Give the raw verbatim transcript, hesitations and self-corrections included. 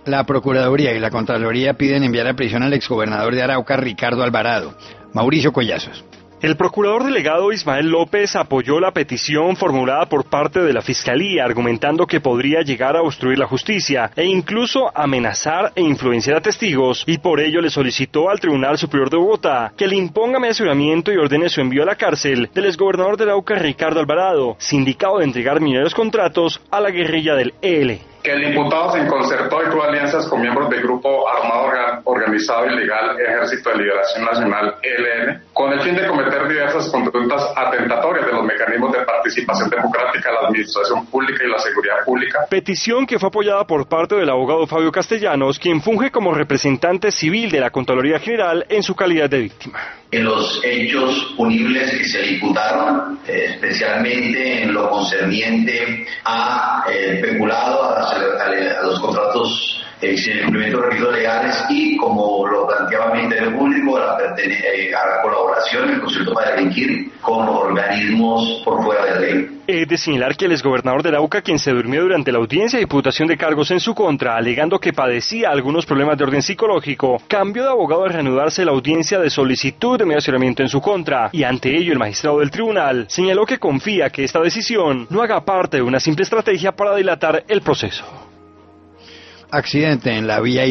La Procuraduría y la Contraloría piden enviar a prisión al exgobernador de Arauca, Ricardo Alvarado. Mauricio Collazos. El procurador delegado Ismael López apoyó la petición formulada por parte de la Fiscalía, argumentando que podría llegar a obstruir la justicia e incluso amenazar e influenciar a testigos, y por ello le solicitó al Tribunal Superior de Bogotá que le imponga mesuramiento y ordene su envío a la cárcel del exgobernador de Arauca, Ricardo Alvarado, sindicado de entregar millonarios contratos a la guerrilla del E L. Que el imputado se concertó y tuvo alianzas con miembros del grupo armado organizado y legal Ejército de Liberación Nacional E L N con el fin de cometer diversas conductas atentatorias de los mecanismos de participación democrática, la administración pública y la seguridad pública. Petición que fue apoyada por parte del abogado Fabio Castellanos, quien funge como representante civil de la Contraloría General en su calidad de víctima. En los hechos punibles que se le imputaron, eh, especialmente en lo concerniente a eh, peculado, a, las, a, a los contratos eh, sin cumplimiento de requisitos legales y, como lo planteaba el Ministerio Público, a la, eh, a la colaboración, el concierto para delinquir con organismos por fuera de la ley. Es de señalar que el exgobernador de Arauca, quien se durmió durante la audiencia de imputación de cargos en su contra, alegando que padecía algunos problemas de orden psicológico, cambió de abogado al reanudarse la audiencia de solicitud de mesuramiento en su contra, y ante ello el magistrado del tribunal señaló que confía que esta decisión no haga parte de una simple estrategia para dilatar el proceso. Accidente en la vía